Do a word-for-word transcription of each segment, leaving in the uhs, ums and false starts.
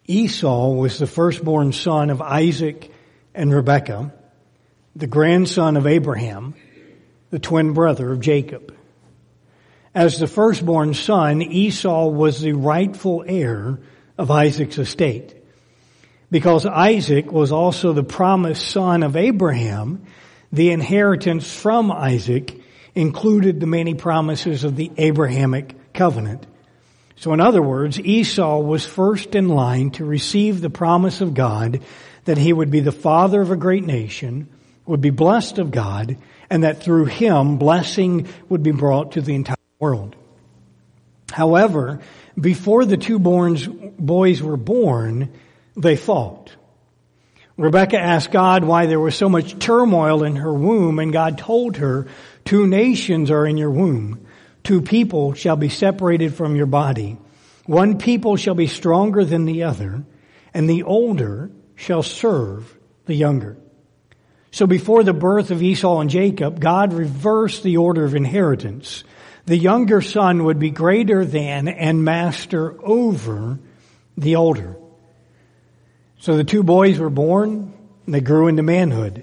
Esau was the firstborn son of Isaac and Rebekah, the grandson of Abraham, the twin brother of Jacob. As the firstborn son, Esau was the rightful heir of Isaac's estate. Because Isaac was also the promised son of Abraham, the inheritance from Isaac included the many promises of the Abrahamic covenant. So in other words, Esau was first in line to receive the promise of God that he would be the father of a great nation, would be blessed of God, and that through him blessing would be brought to the entire world. However, before the two borns, boys were born, they fought. Rebekah asked God why there was so much turmoil in her womb, and God told her, two nations are in your womb. Two people shall be separated from your body. One people shall be stronger than the other, and the older shall serve the younger. So before the birth of Esau and Jacob, God reversed the order of inheritance. The younger son would be greater than and master over the older. So the two boys were born, and they grew into manhood.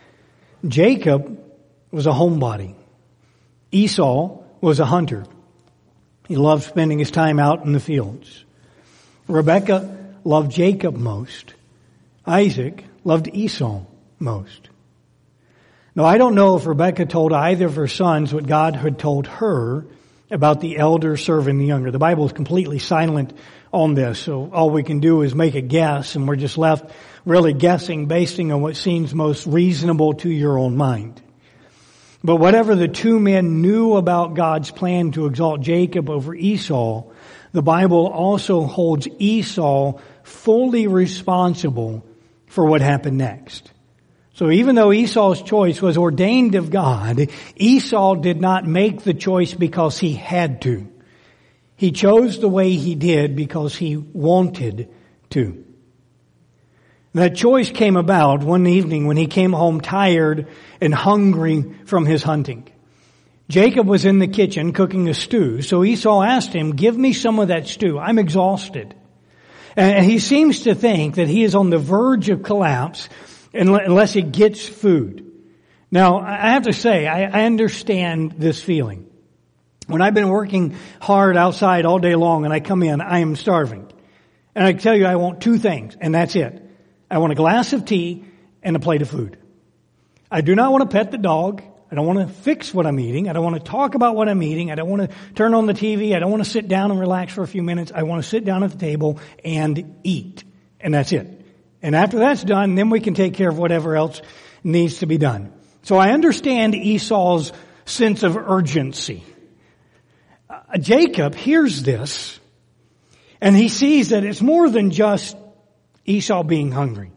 Jacob was a homebody. Esau was a hunter. He loved spending his time out in the fields. Rebekah loved Jacob most. Isaac loved Esau most. Now, I don't know if Rebekah told either of her sons what God had told her about the elder serving the younger. The Bible is completely silent on this, so all we can do is make a guess, and we're just left really guessing based on what seems most reasonable to your own mind. But whatever the two men knew about God's plan to exalt Jacob over Esau, the Bible also holds Esau fully responsible for what happened next. So even though Esau's choice was ordained of God, Esau did not make the choice because he had to. He chose the way he did because he wanted to. That choice came about one evening when he came home tired and hungry from his hunting. Jacob was in the kitchen cooking a stew, so Esau asked him, "Give me some of that stew. I'm exhausted." And he seems to think that he is on the verge of collapse unless he gets food. Now, I have to say, I understand this feeling. When I've been working hard outside all day long and I come in, I am starving. And I tell you, I want two things, and that's it. I want a glass of tea and a plate of food. I do not want to pet the dog. I don't want to fix what I'm eating. I don't want to talk about what I'm eating. I don't want to turn on the T V. I don't want to sit down and relax for a few minutes. I want to sit down at the table and eat. And that's it. And after that's done, then we can take care of whatever else needs to be done. So I understand Esau's sense of urgency. Uh, Jacob hears this, and he sees that it's more than just Esau being hungry.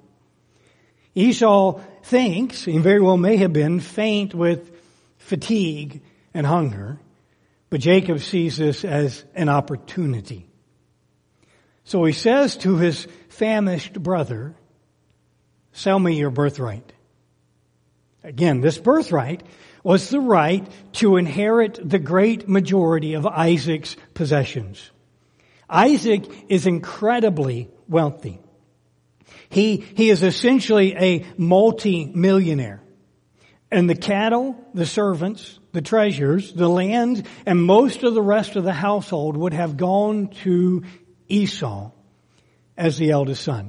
Esau thinks, he very well may have been, faint with fatigue and hunger, but Jacob sees this as an opportunity. So he says to his famished brother, "Sell me your birthright." Again, this birthright was the right to inherit the great majority of Isaac's possessions. Isaac is incredibly wealthy. He, he is essentially a multi-millionaire. And the cattle, the servants, the treasures, the land, and most of the rest of the household would have gone to Esau as the eldest son.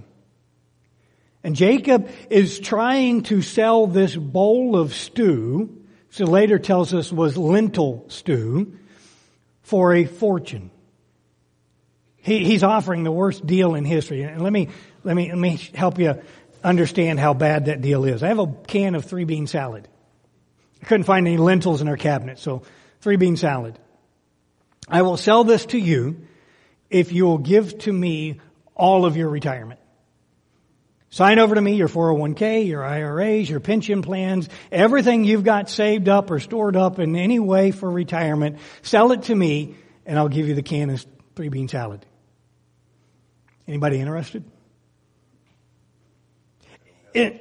And Jacob is trying to sell this bowl of stew, so later tells us was lentil stew, for a fortune. He, he's offering the worst deal in history. And let me, let me, let me help you understand how bad that deal is. I have a can of three bean salad. I couldn't find any lentils in our cabinet, so three bean salad. I will sell this to you if you will give to me all of your retirement. Sign over to me your four oh one k, your I R As, your pension plans, everything you've got saved up or stored up in any way for retirement. Sell it to me, and I'll give you the can of three bean salad. Anybody interested? It,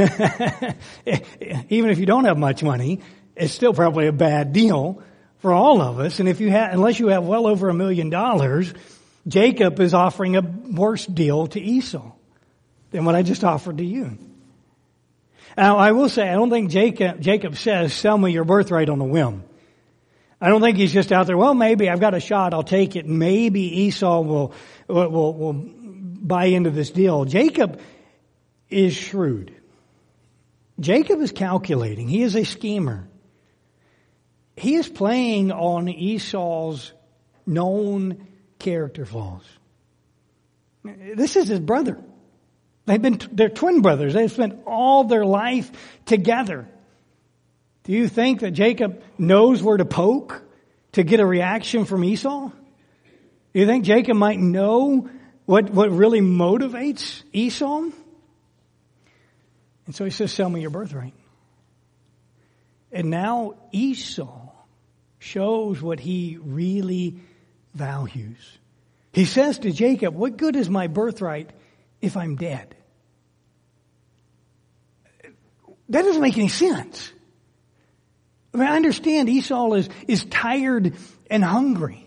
even if you don't have much money, it's still probably a bad deal for all of us. And if you have, unless you have well over a million dollars, Jacob is offering a worse deal to Esau than what I just offered to you. Now, I will say, I don't think Jacob, Jacob says, sell me your birthright on a whim. I don't think he's just out there, well, maybe I've got a shot, I'll take it. Maybe Esau will, will, will buy into this deal. Jacob is shrewd. Jacob is calculating. He is a schemer. He is playing on Esau's known character flaws. This is his brother. They've been, they're twin brothers. They've spent all their life together. Do you think that Jacob knows where to poke to get a reaction from Esau? Do you think Jacob might know what, what really motivates Esau? And so he says, sell me your birthright. And now Esau shows what he really values. He says to Jacob, what good is my birthright if I'm dead? That doesn't make any sense. I mean, I understand Esau is, is tired and hungry.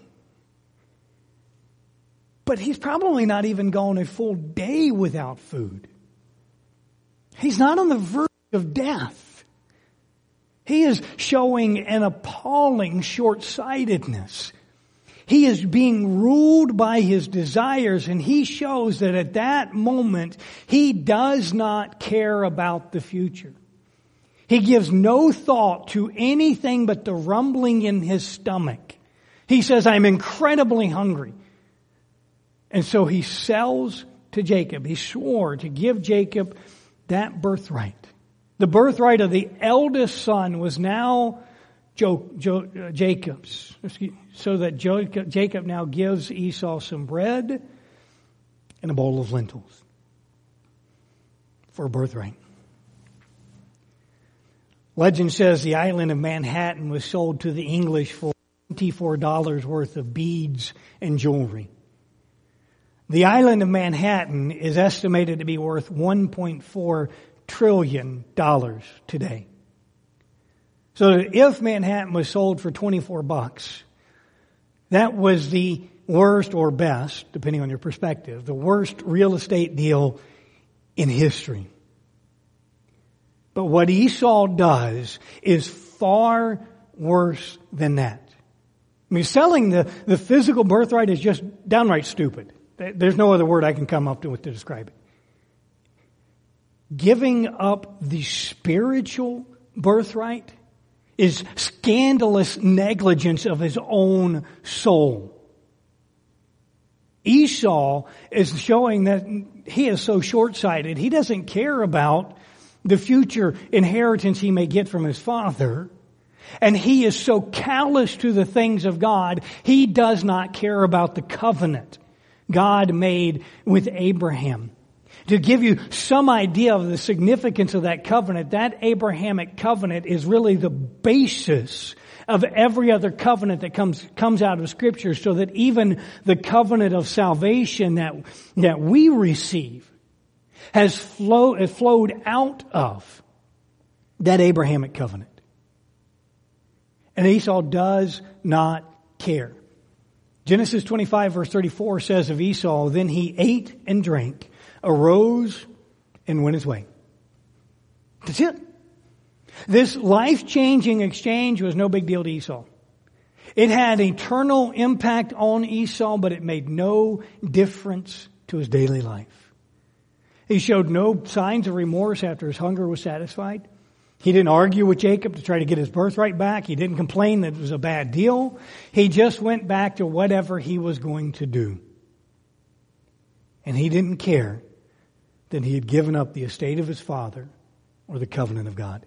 But he's probably not even gone a full day without food. He's not on the verge of death. He is showing an appalling short-sightedness. He is being ruled by his desires, and he shows that at that moment, he does not care about the future. He gives no thought to anything but the rumbling in his stomach. He says, I'm incredibly hungry. And so he sells to Jacob. He swore to give Jacob that birthright. The birthright of the eldest son was now Jo, Jo, uh, Jacob's. So that Jacob, Jacob now gives Esau some bread and a bowl of lentils for a birthright. Legend says the island of Manhattan was sold to the English for twenty-four dollars worth of beads and jewelry. The island of Manhattan is estimated to be worth one point four trillion dollars today. So if Manhattan was sold for twenty-four bucks, that was the worst or best, depending on your perspective, the worst real estate deal in history. But what Esau does is far worse than that. I mean, selling the, the physical birthright is just downright stupid. There's no other word I can come up with to describe it. Giving up the spiritual birthright is scandalous negligence of his own soul. Esau is showing that he is so short-sighted. He doesn't care about the future inheritance he may get from his father. And he is so callous to the things of God, he does not care about the covenant God made with Abraham. To give you some idea of the significance of that covenant, that Abrahamic covenant is really the basis of every other covenant that comes comes out of Scripture, so that even the covenant of salvation that that we receive has flow, has flowed out of that Abrahamic covenant. And Esau does not care. Genesis twenty-five verse thirty-four says of Esau, then he ate and drank, arose and went his way. That's it. This life-changing exchange was no big deal to Esau. It had eternal impact on Esau, but it made no difference to his daily life. He showed no signs of remorse after his hunger was satisfied. He didn't argue with Jacob to try to get his birthright back. He didn't complain that it was a bad deal. He just went back to whatever he was going to do. And he didn't care that he had given up the estate of his father or the covenant of God.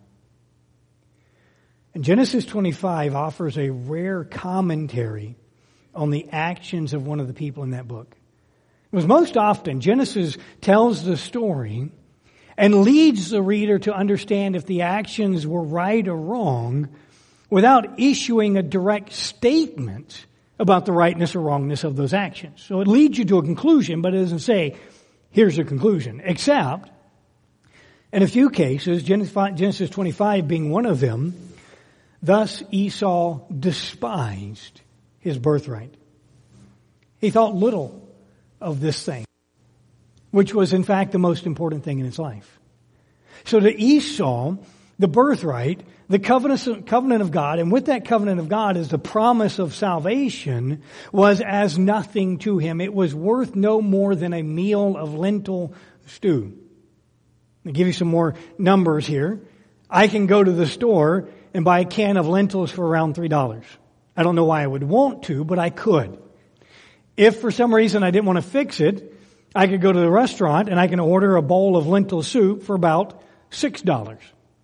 And Genesis twenty-five offers a rare commentary on the actions of one of the people in that book. It was most often Genesis tells the story and leads the reader to understand if the actions were right or wrong without issuing a direct statement about the rightness or wrongness of those actions. So it leads you to a conclusion, but it doesn't say, here's the conclusion. Except, in a few cases, Genesis twenty-five being one of them, thus Esau despised his birthright. He thought little of this thing, which was in fact the most important thing in his life. So to Esau, the birthright, the covenant, covenant of God, and with that covenant of God is the promise of salvation, was as nothing to him. It was worth no more than a meal of lentil stew. I'll give you some more numbers here. I can go to the store and buy a can of lentils for around three dollars. I don't know why I would want to, but I could. If for some reason I didn't want to fix it, I could go to the restaurant and I can order a bowl of lentil soup for about six dollars.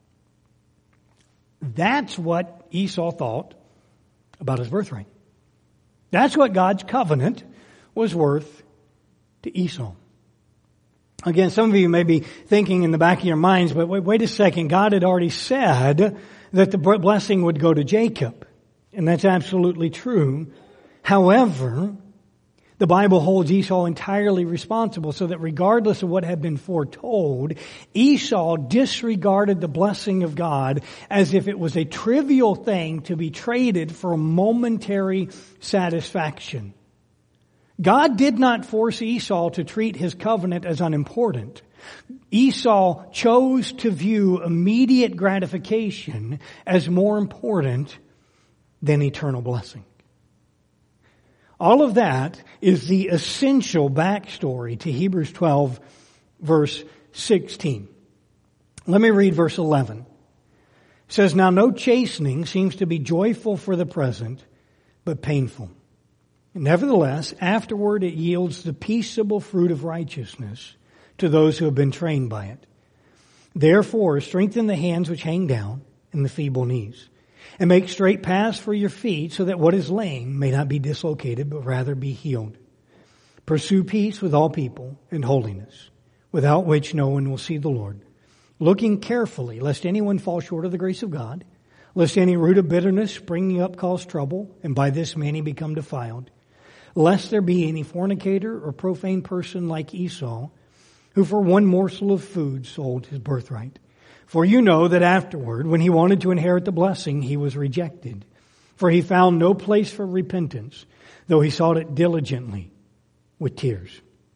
That's what Esau thought about his birthright. That's what God's covenant was worth to Esau. Again, some of you may be thinking in the back of your minds, but wait, wait a second. God had already said that the blessing would go to Jacob. And that's absolutely true. However, the Bible holds Esau entirely responsible, so that regardless of what had been foretold, Esau disregarded the blessing of God as if it was a trivial thing to be traded for a momentary satisfaction. God did not force Esau to treat his covenant as unimportant. Esau chose to view immediate gratification as more important than eternal blessing. All of that is the essential backstory to Hebrews twelve, verse sixteen. Let me read verse eleven. It says, "Now no chastening seems to be joyful for the present, but painful. Nevertheless, afterward it yields the peaceable fruit of righteousness to those who have been trained by it. Therefore, strengthen the hands which hang down and the feeble knees, and make straight paths for your feet, so that what is lame may not be dislocated, but rather be healed. Pursue peace with all people and holiness, without which no one will see the Lord. Looking carefully, lest anyone fall short of the grace of God, lest any root of bitterness springing up cause trouble, and by this many become defiled. Lest there be any fornicator or profane person like Esau, who for one morsel of food sold his birthright. For you know that afterward, when he wanted to inherit the blessing, he was rejected. For he found no place for repentance, though he sought it diligently with tears."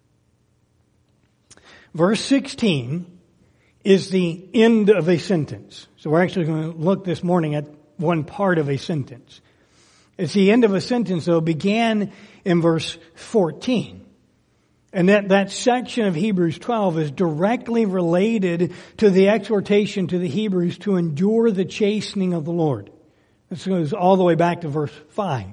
Verse sixteen is the end of a sentence. So we're actually going to look this morning at one part of a sentence. It's the end of a sentence, though, began in verse fourteen. And that, that section of Hebrews twelve is directly related to the exhortation to the Hebrews to endure the chastening of the Lord. This goes all the way back to verse five.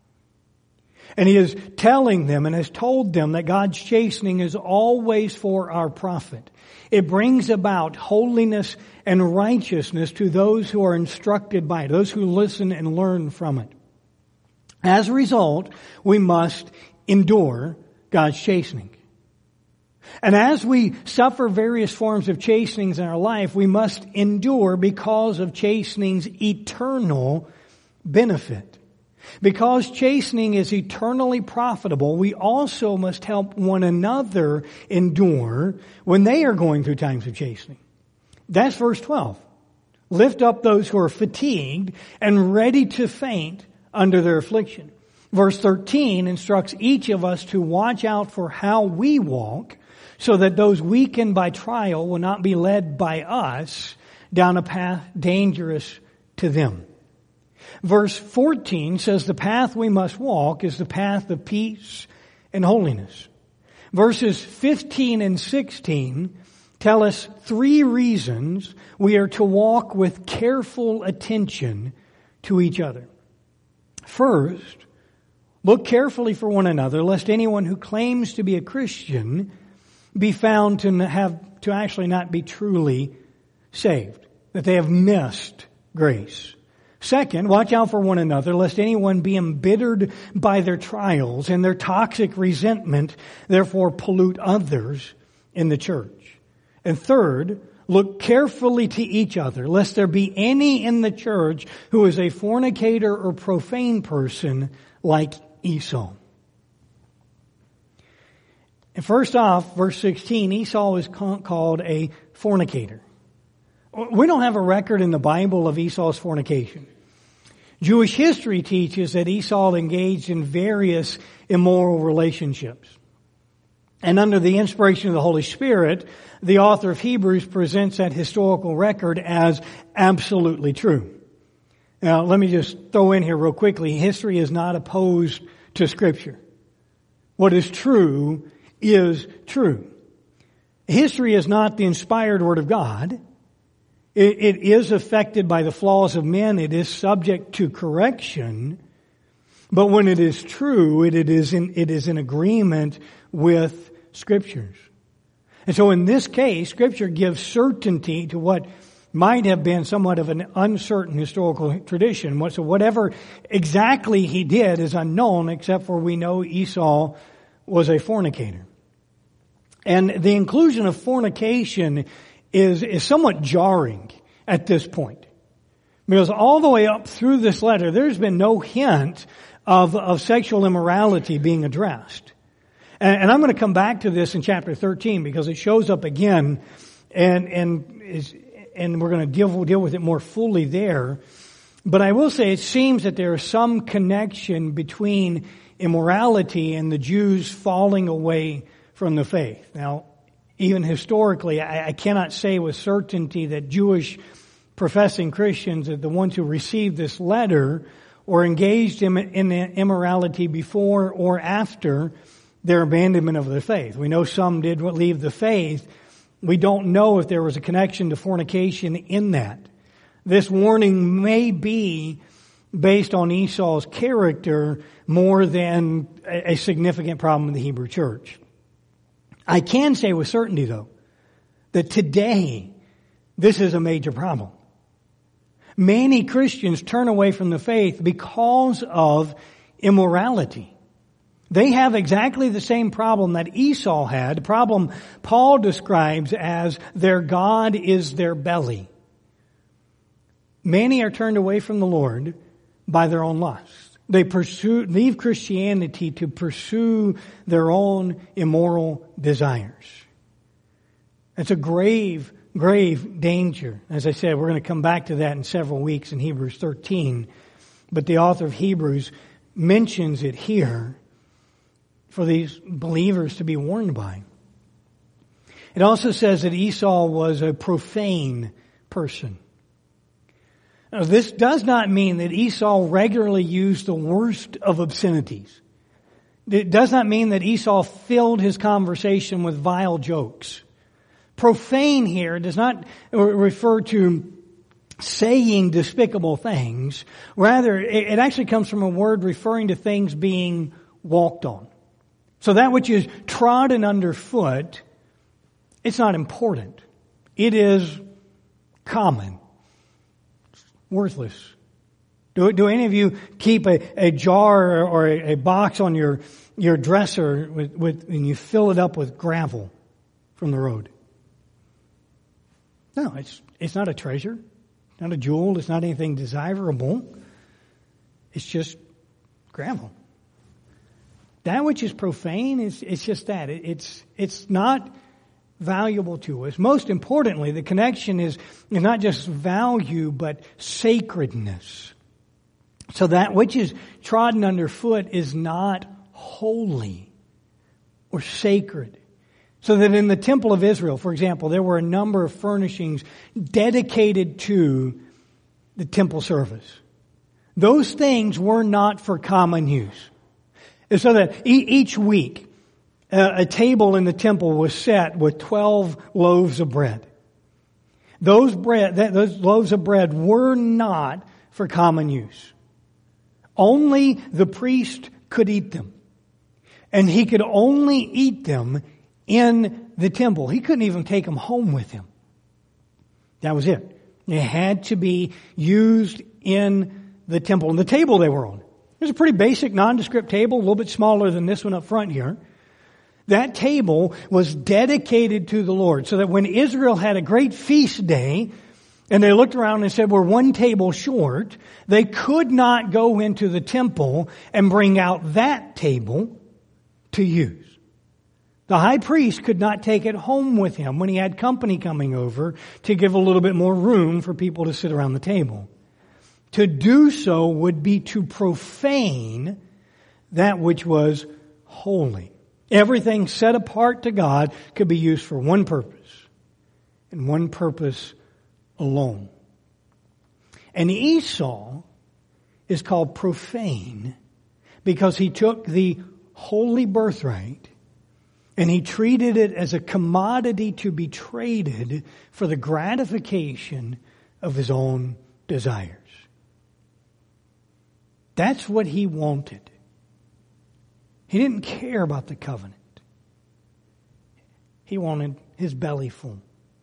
And he is telling them and has told them that God's chastening is always for our profit. It brings about holiness and righteousness to those who are instructed by it, those who listen and learn from it. As a result, we must endure God's chastening. And as we suffer various forms of chastenings in our life, we must endure because of chastening's eternal benefit. Because chastening is eternally profitable, we also must help one another endure when they are going through times of chastening. That's verse twelve. Lift up those who are fatigued and ready to faint under their affliction. Verse thirteen instructs each of us to watch out for how we walk, so that those weakened by trial will not be led by us down a path dangerous to them. Verse fourteen says the path we must walk is the path of peace and holiness. Verses fifteen and sixteen tell us three reasons we are to walk with careful attention to each other. First, look carefully for one another, lest anyone who claims to be a Christian be found to have to actually not be truly saved, that they have missed grace. Second, watch out for one another, lest anyone be embittered by their trials and their toxic resentment, therefore pollute others in the church. And third, look carefully to each other, lest there be any in the church who is a fornicator or profane person like Esau. And first off, verse sixteen, Esau is called a fornicator. We don't have a record in the Bible of Esau's fornication. Jewish history teaches that Esau engaged in various immoral relationships. And under the inspiration of the Holy Spirit, the author of Hebrews presents that historical record as absolutely true. Now, let me just throw in here real quickly. History is not opposed to Scripture. What is true is true. History is not the inspired Word of God. It, it is affected by the flaws of men. It is subject to correction. But when it is true, it, it is in, it is in agreement with Scriptures. And so in this case, Scripture gives certainty to what might have been somewhat of an uncertain historical tradition. So whatever exactly he did is unknown, except for we know Esau was a fornicator. And the inclusion of fornication is, is somewhat jarring at this point. Because all the way up through this letter, there's been no hint of, of sexual immorality being addressed. And, and I'm going to come back to this in chapter thirteen because it shows up again, and and is, and we're going to deal deal with it more fully there. But I will say it seems that there is some connection between immorality and the Jews falling away from the faith. Now, even historically, I, I cannot say with certainty that Jewish professing Christians, that the ones who received this letter, or engaged in, in immorality before or after their abandonment of their faith. We know some did leave the faith. We don't know if there was a connection to fornication in that. This warning may be based on Esau's character more than a significant problem in the Hebrew church. I can say with certainty, though, that today this is a major problem. Many Christians turn away from the faith because of immorality. They have exactly the same problem that Esau had, the problem Paul describes as their God is their belly. Many are turned away from the Lord by their own lusts. They pursue, leave Christianity to pursue their own immoral desires. It's a grave, grave danger. As I said, we're going to come back to that in several weeks in Hebrews thirteen. But the author of Hebrews mentions it here for these believers to be warned by. It also says that Esau was a profane person. Now, this does not mean that Esau regularly used the worst of obscenities. It does not mean that Esau filled his conversation with vile jokes. Profane here does not refer to saying despicable things. Rather, it actually comes from a word referring to things being walked on. So that which is trodden underfoot, it's not important. It is common. It's worthless. Do, do any of you keep a, a jar or a, a box on your, your dresser with, with, and you fill it up with gravel from the road? No, it's, it's not a treasure. It's not a jewel. It's not anything desirable. It's just gravel. That which is profane is it's just that. It, it's it's not valuable to us. Most importantly, the connection is, is not just value, but sacredness. So that which is trodden underfoot is not holy or sacred. So that in the temple of Israel, for example, there were a number of furnishings dedicated to the temple service. Those things were not for common use. So that each week, a table in the temple was set with twelve loaves of bread. Those bread, those loaves of bread were not for common use. Only the priest could eat them. And he could only eat them in the temple. He couldn't even take them home with him. That was it. It had to be used in the temple. And the table they were on, it was a pretty basic nondescript table, a little bit smaller than this one up front here. That table was dedicated to the Lord, so that when Israel had a great feast day, and they looked around and said, we're one table short, they could not go into the temple and bring out that table to use. The high priest could not take it home with him when he had company coming over to give a little bit more room for people to sit around the table. To do so would be to profane that which was holy. Everything set apart to God could be used for one purpose, and one purpose alone. And Esau is called profane because he took the holy birthright and he treated it as a commodity to be traded for the gratification of his own desires. That's what he wanted. He didn't care about the covenant. He wanted his belly full.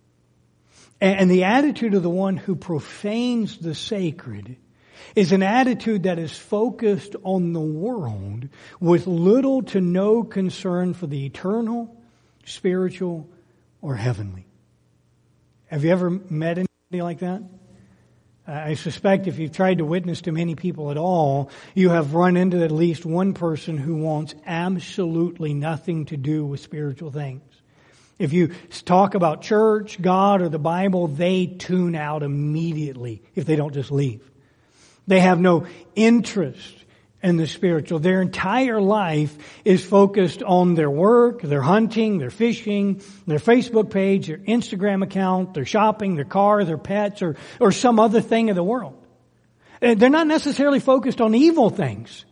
And the attitude of the one who profanes the sacred is an attitude that is focused on the world with little to no concern for the eternal, spiritual, or heavenly. Have you ever met anybody like that? I suspect if you've tried to witness to many people at all, you have run into at least one person who wants absolutely nothing to do with spiritual things. If you talk about church, God, or the Bible, they tune out immediately if they don't just leave. They have no interest in the spiritual. Their entire life is focused on their work, their hunting, their fishing, their Facebook page, their Instagram account, their shopping, their car, their pets, or, or some other thing of the world. They're not necessarily focused on evil things.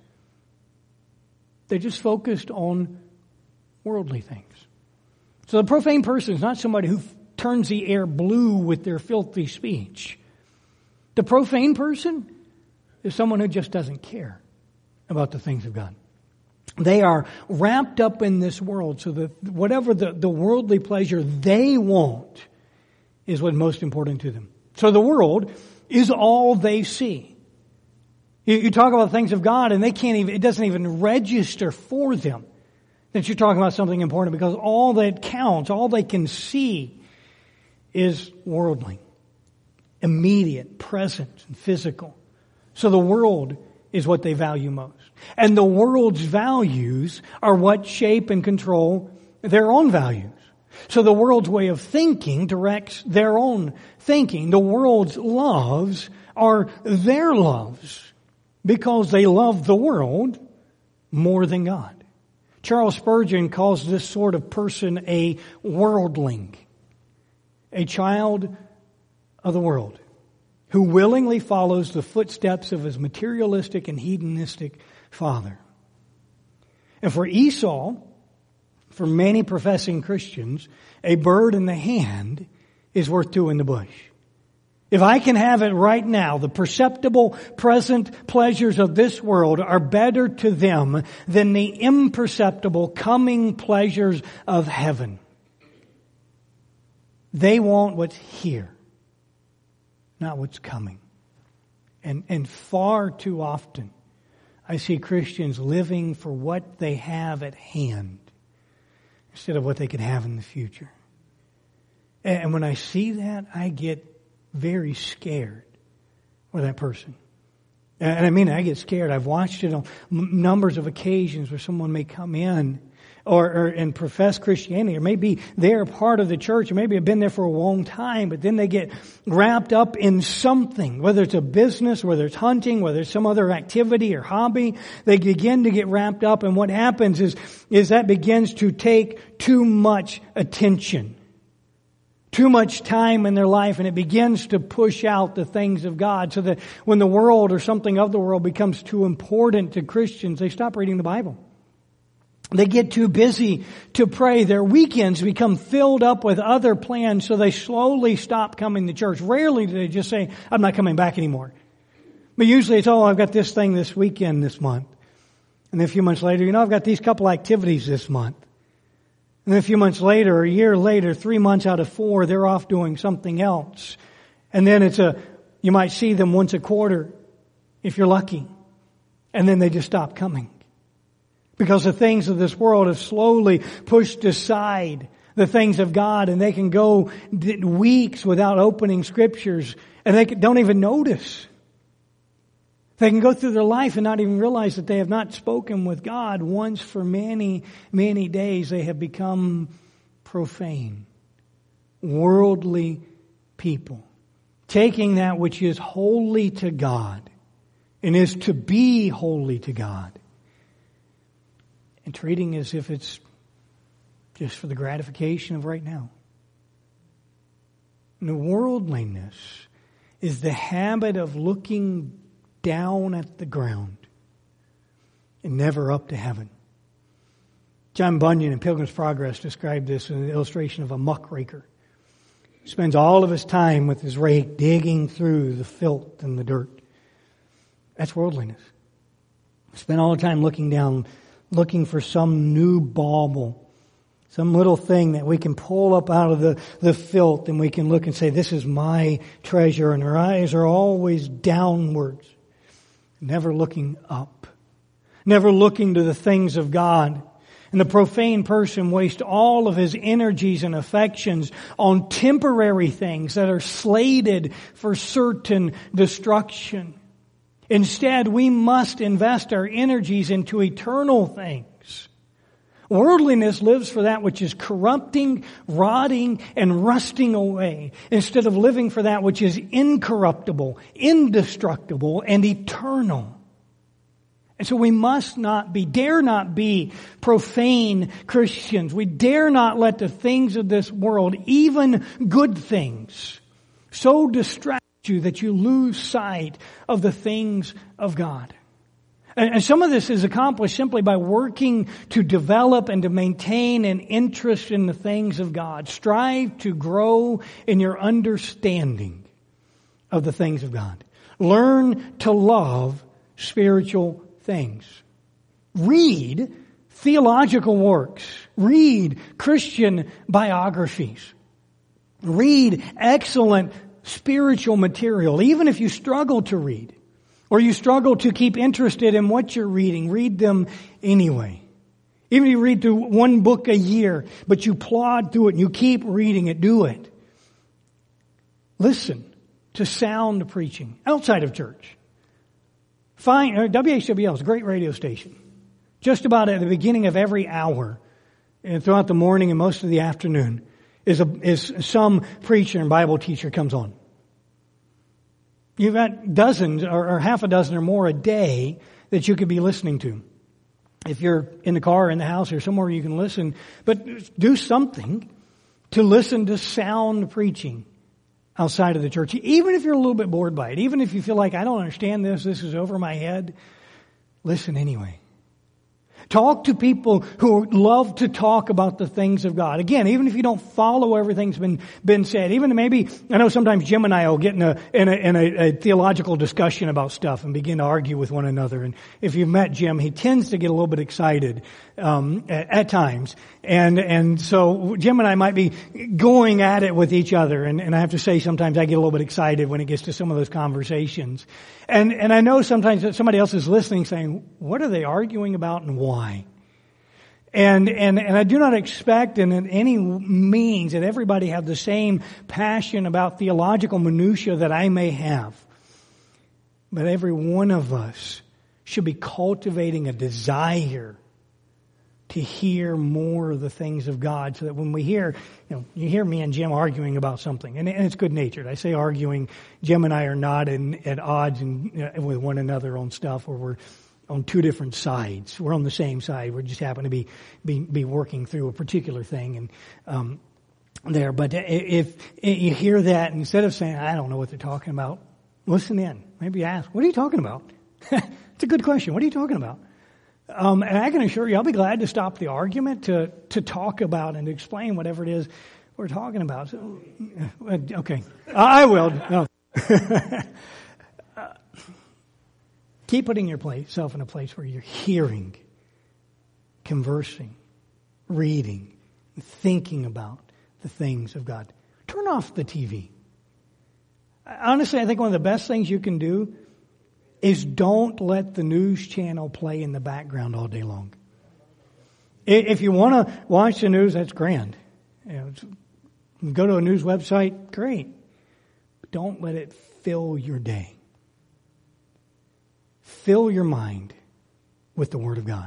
They're just focused on worldly things. So the profane person is not somebody who turns the air blue with their filthy speech. The profane person is someone who just doesn't care about the things of God. They are wrapped up in this world so that whatever the, the worldly pleasure they want is what's most important to them. So the world is all they see. You, you talk about things of God and they can't even, it doesn't even register for them that you're talking about something important because all that counts, all they can see is worldly, immediate, present, and physical. So the world is what they value most. And the world's values are what shape and control their own values. So the world's way of thinking directs their own thinking. The world's loves are their loves because they love the world more than God. Charles Spurgeon calls this sort of person a worldling, a child of the world, who willingly follows the footsteps of his materialistic and hedonistic father. And for Esau, for many professing Christians, a bird in the hand is worth two in the bush. If I can have it right now, the perceptible present pleasures of this world are better to them than the imperceptible coming pleasures of heaven. They want what's here, not what's coming. And, and far too often, I see Christians living for what they have at hand instead of what they could have in the future. And when I see that, I get very scared for that person. And I mean, I get scared. I've watched it on numbers of occasions where someone may come in or, or and profess Christianity, or maybe they're part of the church, or maybe have been there for a long time, but then they get wrapped up in something, whether it's a business, whether it's hunting, whether it's some other activity or hobby. They begin to get wrapped up, and what happens is, is that begins to take too much attention, too much time in their life, and it begins to push out the things of God, so that when the world or something of the world becomes too important to Christians, they stop reading the Bible. They get too busy to pray. Their weekends become filled up with other plans, so they slowly stop coming to church. Rarely do they just say, I'm not coming back anymore. But usually it's, oh, I've got this thing this weekend this month. And then a few months later, you know, I've got these couple activities this month. And then a few months later, a year later, three months out of four, they're off doing something else. And then it's a, you might see them once a quarter, if you're lucky. And then they just stop coming. Because the things of this world have slowly pushed aside the things of God, and they can go weeks without opening scriptures, and they don't even notice. They can go through their life and not even realize that they have not spoken with God once for many, many days. They have become profane, worldly people. taking that which is holy to God and is to be holy to God and treating as if it's just for the gratification of right now. And the worldliness is the habit of looking down at the ground and never up to heaven. John Bunyan in Pilgrim's Progress described this in an illustration of a muckraker. He spends all of his time with his rake digging through the filth and the dirt. That's worldliness. Spend all the time looking down, looking for some new bauble, some little thing that we can pull up out of the, the filth, and we can look and say, this is my treasure. And our eyes are always downwards, never looking up, never looking to the things of God. And the profane person wastes all of his energies and affections on temporary things that are slated for certain destruction. Instead, we must invest our energies into eternal things. Worldliness lives for that which is corrupting, rotting, and rusting away, instead of living for that which is incorruptible, indestructible, and eternal. And so we must not be, dare not be profane Christians. We dare not let the things of this world, even good things, so distract you that you lose sight of the things of God. And some of this is accomplished simply by working to develop and to maintain an interest in the things of God. Strive to grow in your understanding of the things of God. Learn to love spiritual things. Read theological works. Read Christian biographies. Read excellent spiritual material, even if you struggle to read. Or you struggle to keep interested in what you're reading, read them anyway. Even if you read through one book a year, but you plod through it and you keep reading it, do it. Listen to sound preaching outside of church. Find, uh, W H W L is a great radio station. Just about at the beginning of every hour, and throughout the morning and most of the afternoon, is, a, is some preacher and Bible teacher comes on. You've got dozens or, or half a dozen or more a day that you could be listening to. If you're in the car, or in the house, or somewhere you can listen. But do something to listen to sound preaching outside of the church. Even if you're a little bit bored by it. Even if you feel like, I don't understand this, this is over my head. Listen anyway. Talk to people who love to talk about the things of God. Again, even if you don't follow everything's been been said, even maybe, I know sometimes Jim and I will get in a in a, in a, a theological discussion about stuff and begin to argue with one another. And if you've met Jim, he tends to get a little bit excited um, at, at times. And and so Jim and I might be going at it with each other. And, and I have to say, sometimes I get a little bit excited when it gets to some of those conversations. And and I know sometimes that somebody else is listening saying, what are they arguing about and why? And and and I do not expect in any means that everybody have the same passion about theological minutia that I may have. But every one of us should be cultivating a desire to hear more of the things of God, so that when we hear, you know, you hear me and Jim arguing about something, and, and it's good-natured. I say arguing, Jim and I are not in, at odds in, you know, with one another on stuff, or we're on two different sides. We're on the same side. We just happen to be be, be working through a particular thing, and um, there. But if, if you hear that, instead of saying, I don't know what they're talking about, listen in. Maybe ask, what are you talking about? It's a good question. What are you talking about? Um, and I can assure you, I'll be glad to stop the argument to, to talk about and to explain whatever it is we're talking about. So, okay. I will. No. uh, keep putting yourself in a place where you're hearing, conversing, reading, thinking about the things of God. Turn off the T V. Honestly, I think one of the best things you can do is don't let the news channel play in the background all day long. If you want to watch the news, that's grand. You know, go to a news website, great. But don't let it fill your day. Fill your mind with the Word of God.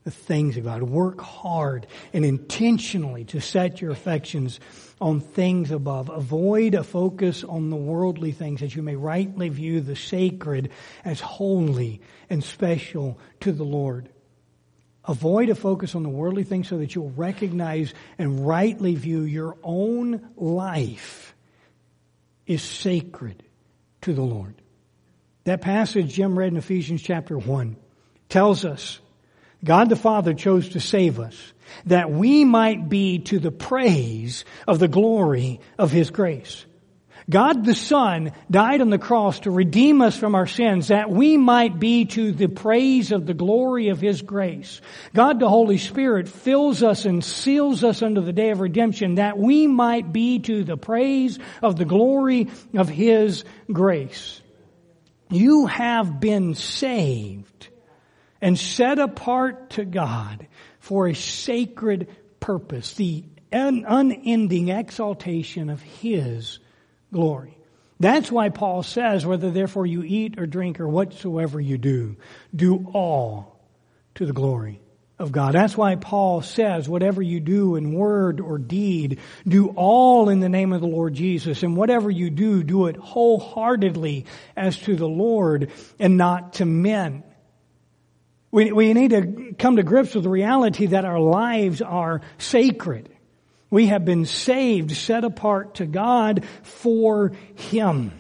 the things of God. Work hard and intentionally to set your affections on things above. Avoid a focus on the worldly things, that you may rightly view the sacred as holy and special to the Lord. Avoid a focus on the worldly things so that you'll recognize and rightly view your own life is sacred to the Lord. That passage Jim read in Ephesians chapter one tells us God the Father chose to save us that we might be to the praise of the glory of His grace. God the Son died on the cross to redeem us from our sins that we might be to the praise of the glory of His grace. God the Holy Spirit fills us and seals us unto the day of redemption that we might be to the praise of the glory of His grace. You have been saved and set apart to God for a sacred purpose, the un- unending exaltation of His glory. That's why Paul says, whether therefore you eat or drink or whatsoever you do, do all to the glory of God. That's why Paul says, whatever you do in word or deed, do all in the name of the Lord Jesus. And whatever you do, do it wholeheartedly as to the Lord and not to men. We, we need to come to grips with the reality that our lives are sacred. We have been saved, set apart to God for Him.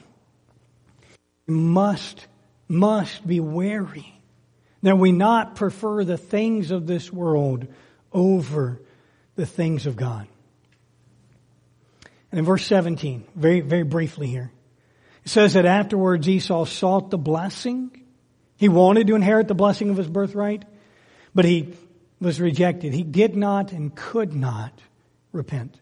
We must, must be wary that we not prefer the things of this world over the things of God. And in verse seventeen, very, very briefly here, it says that afterwards Esau sought the blessing. He wanted to inherit the blessing of his birthright, but he was rejected. He did not and could not repent.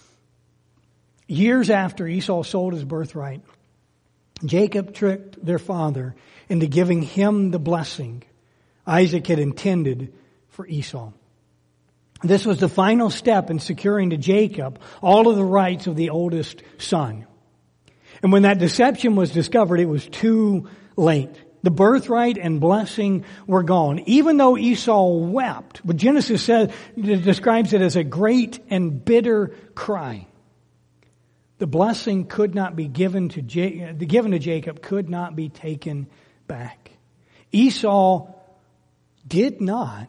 Years after Esau sold his birthright, Jacob tricked their father into giving him the blessing Isaac had intended for Esau. This was the final step in securing to Jacob all of the rights of the oldest son. And when that deception was discovered, it was too late. The birthright and blessing were gone. Even though Esau wept, but Genesis says, it describes it as a great and bitter cry. The blessing could not be given to Ja- the given to Jacob could not be taken back. Esau did not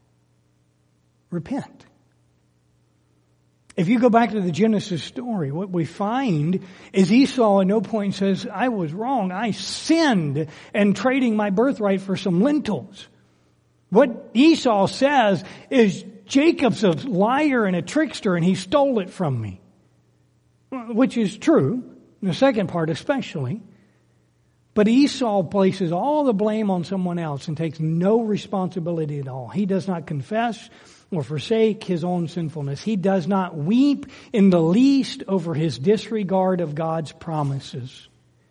repent. If you go back to the Genesis story, what we find is Esau at no point says, I was wrong. I sinned in trading my birthright for some lentils. What Esau says is Jacob's a liar and a trickster and he stole it from me. Which is true, in the second part especially. But Esau places all the blame on someone else and takes no responsibility at all. He does not confess or forsake his own sinfulness. He does not weep in the least over his disregard of God's promises.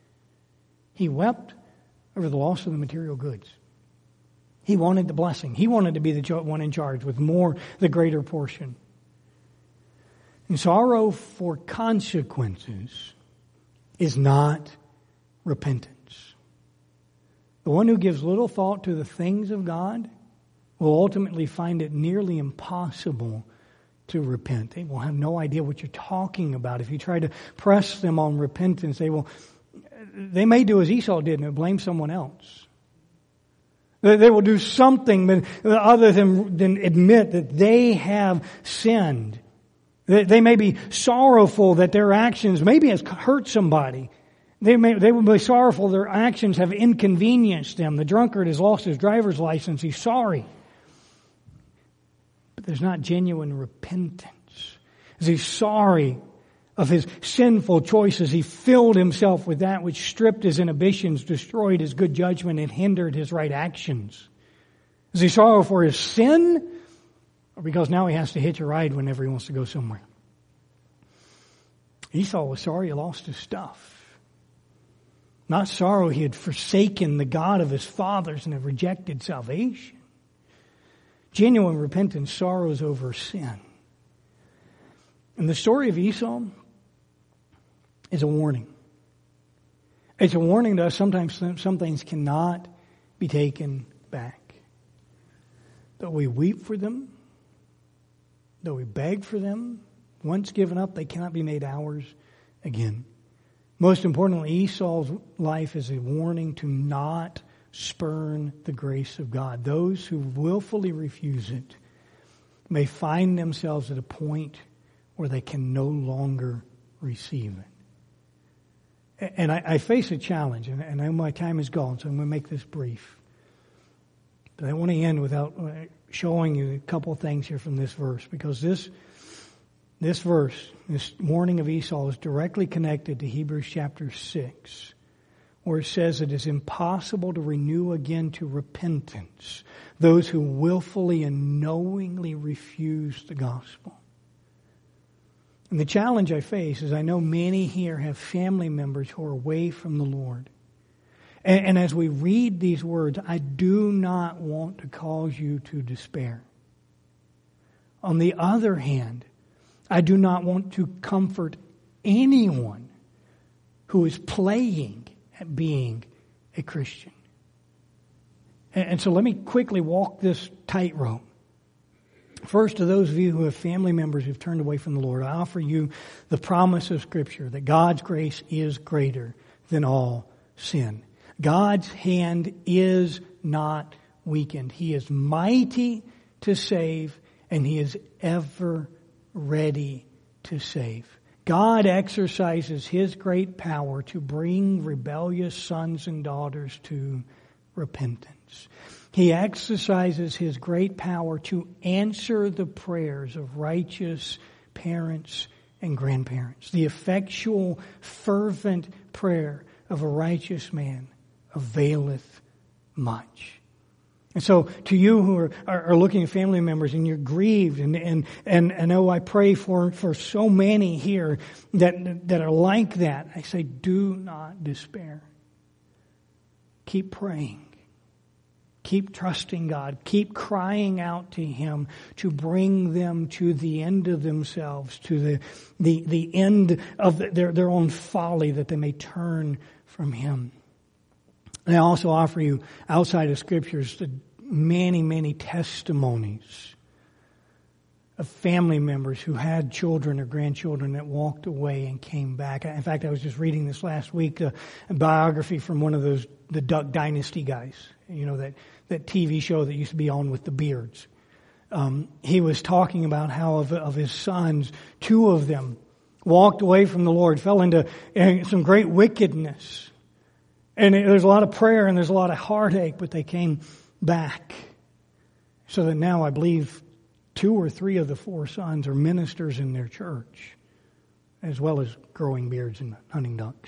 He wept over the loss of the material goods. He wanted the blessing. He wanted to be the one in charge with more, the greater portion. And sorrow for consequences is not repentance. The one who gives little thought to the things of God will ultimately find it nearly impossible to repent. They will have no idea what you're talking about. If you try to press them on repentance, they will, they may do as Esau did and blame someone else. They, they will do something other than, than admit that they have sinned. They, they may be sorrowful that their actions maybe has hurt somebody. They may, they will be sorrowful their actions have inconvenienced them. The drunkard has lost his driver's license. He's sorry. But there's not genuine repentance. As he's sorry of his sinful choices, he filled himself with that which stripped his inhibitions, destroyed his good judgment, and hindered his right actions. Is he sorry for his sin? Or because now he has to hitch a ride whenever he wants to go somewhere? Esau was sorry he lost his stuff. Not sorrow he had forsaken the God of his fathers and had rejected salvation. Genuine repentance sorrows over sin. And the story of Esau is a warning. It's a warning to us. Sometimes some things cannot be taken back. Though we weep for them, though we beg for them, once given up, they cannot be made ours again. Most importantly, Esau's life is a warning to not spurn the grace of God. Those who willfully refuse it may find themselves at a point where they can no longer receive it. And I, I face a challenge, and, and I know my time is gone, so I'm going to make this brief. But I want to end without showing you a couple of things here from this verse, because this this verse, this warning of Esau, is directly connected to Hebrews chapter six, where it says it is impossible to renew again to repentance those who willfully and knowingly refuse the gospel. And the challenge I face is I know many here have family members who are away from the Lord. And, and as we read these words, I do not want to cause you to despair. On the other hand, I do not want to comfort anyone who is playing at being a Christian. And, and so let me quickly walk this tightrope. First, to those of you who have family members who've turned away from the Lord, I offer you the promise of Scripture that God's grace is greater than all sin. God's hand is not weakened. He is mighty to save, and He is ever ready to save. God exercises His great power to bring rebellious sons and daughters to repentance. He exercises His great power to answer the prayers of righteous parents and grandparents. The effectual, fervent prayer of a righteous man availeth much. And so to you who are, are, are looking at family members and you're grieved, and, and, and, and oh, I pray for, for so many here that, that are like that. I say, do not despair. Keep praying. Keep trusting God. Keep crying out to Him to bring them to the end of themselves, to the, the, the end of their, their own folly, that they may turn from Him. And I also offer you, outside of Scriptures, the many, many testimonies of family members who had children or grandchildren that walked away and came back. In fact, I was just reading this last week, a, a biography from one of those, the Duck Dynasty guys, you know, that, that T V show that used to be on with the beards. Um, he was talking about how of, of his sons, two of them walked away from the Lord, fell into uh, some great wickedness. And there's a lot of prayer and there's a lot of heartache, but they came back. So that now I believe two or three of the four sons are ministers in their church, as well as growing beards and hunting ducks.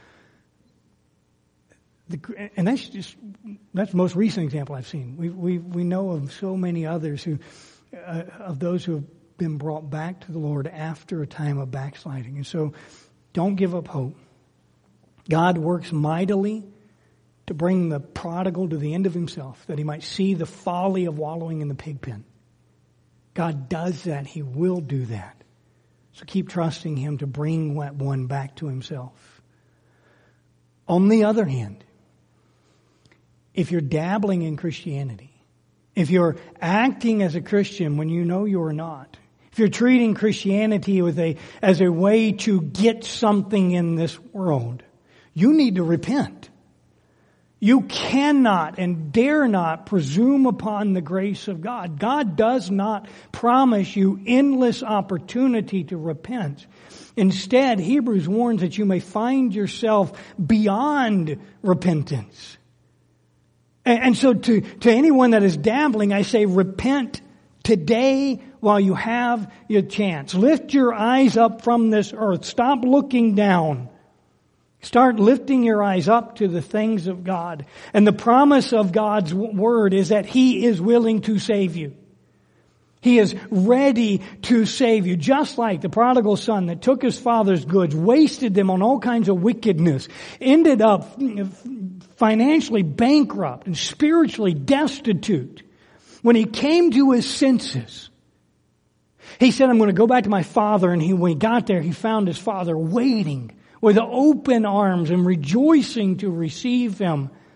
The, and that's just, that's the most recent example I've seen. We we we know of so many others who, uh, of those who have been brought back to the Lord after a time of backsliding. And so don't give up hope. God works mightily to bring the prodigal to the end of himself, that he might see the folly of wallowing in the pig pen. God does that. He will do that. So keep trusting Him to bring that one back to Himself. On the other hand, if you're dabbling in Christianity, if you're acting as a Christian when you know you're not, if you're treating Christianity with a, as a way to get something in this world, you need to repent. You cannot and dare not presume upon the grace of God. God does not promise you endless opportunity to repent. Instead, Hebrews warns that you may find yourself beyond repentance. And, and so to, to anyone that is dabbling, I say repent today while you have your chance. Lift your eyes up from this earth. Stop looking down. Start lifting your eyes up to the things of God. And the promise of God's word is that He is willing to save you. He is ready to save you. Just like the prodigal son that took his father's goods, wasted them on all kinds of wickedness, ended up financially bankrupt and spiritually destitute. When he came to his senses, he said, I'm going to go back to my father. And he, when he got there, he found his father waiting with open arms and rejoicing to receive him.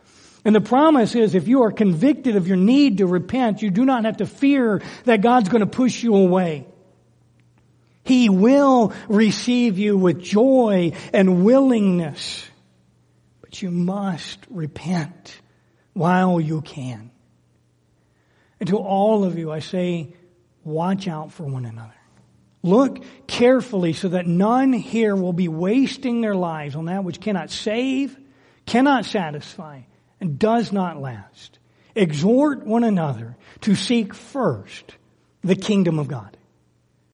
And the promise is if you are convicted of your need to repent, you do not have to fear that God's going to push you away. He will receive you with joy and willingness. But you must repent while you can. And to all of you, I say, watch out for one another. Look carefully so that none here will be wasting their lives on that which cannot save, cannot satisfy, and does not last. Exhort one another to seek first the kingdom of God